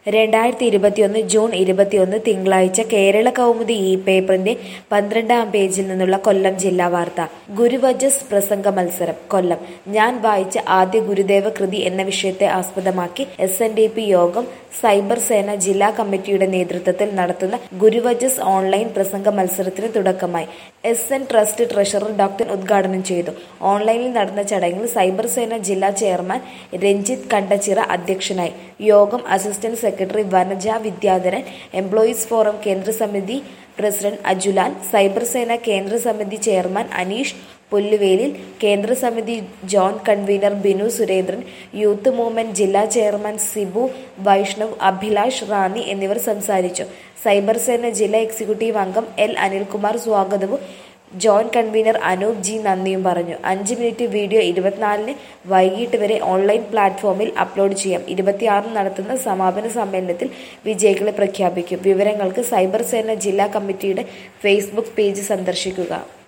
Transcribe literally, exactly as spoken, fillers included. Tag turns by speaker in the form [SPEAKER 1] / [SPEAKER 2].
[SPEAKER 1] രണ്ടായിരത്തി ഇരുപത്തിയൊന്ന് ജൂൺ ഇരുപത്തിയൊന്ന് തിങ്കളാഴ്ച കേരള കൗമുദി ഈ പേപ്പറിന്റെ പന്ത്രണ്ടാം പേജിൽ നിന്നുള്ള കൊല്ലം ജില്ലാ വാർത്ത. ഗുരുവചസ് പ്രസംഗ മത്സരം കൊല്ലം. ഞാൻ വായിച്ച ആദ്യ ഗുരുദേവ കൃതി എന്ന വിഷയത്തെ ആസ്പദമാക്കി എസ് എൻ ഡി പി യോഗം സൈബർ സേന ജില്ലാ കമ്മിറ്റിയുടെ നേതൃത്വത്തിൽ നടത്തുന്ന ഗുരുവചസ് ഓൺലൈൻ പ്രസംഗ മത്സരത്തിന് തുടക്കമായി. S N trust treasurer doctor ഉദ്ഘാടനം ചെയ്തു. ഓൺലൈനിൽ നടന്ന ചടങ്ങിൽ സൈബർ സേന ജില്ലാ ചെയർമാൻ രഞ്ജിത്ത് കണ്ടച്ചിറ അധ്യക്ഷനായി. യോഗം assistant secretary Vanaja Vidyadharan, employees forum കേന്ദ്ര സമിതി പ്രസിഡന്റ് അജുലാൽ, സൈബർ സേന കേന്ദ്ര സമിതി ചെയർമാൻ അനീഷ് പുല്ലുവേലിൽ, കേന്ദ്ര സമിതി joint convener Binu Surendran, youth movement ജില്ലാ ചെയർമാൻ സിബു വൈഷ്ണവ്, അഭിലാഷ് റാന്നി എന്നിവർ സംസാരിച്ചു. സൈബർ സേന ജില്ലാ എക്സിക്യൂട്ടീവ് അംഗം എൽ അനിൽകുമാർ സ്വാഗതവും ജോൺ കൺവീനർ അനൂപ് ജി നന്ദിയും പറഞ്ഞു. അഞ്ച് മിനിറ്റ് വീഡിയോ ഇരുപത്തിനാലിന് വൈകിട്ട് വരെ ഓൺലൈൻ പ്ലാറ്റ്ഫോമിൽ അപ്ലോഡ് ചെയ്യാം. ഇരുപത്തിയാറിന് നടത്തുന്ന സമാപന സമ്മേളനത്തിൽ വിജയികളെ പ്രഖ്യാപിക്കും. വിവരങ്ങൾക്ക് സൈബർ സേന ജില്ലാ കമ്മിറ്റിയുടെ ഫേസ്ബുക്ക് പേജ് സന്ദർശിക്കുക.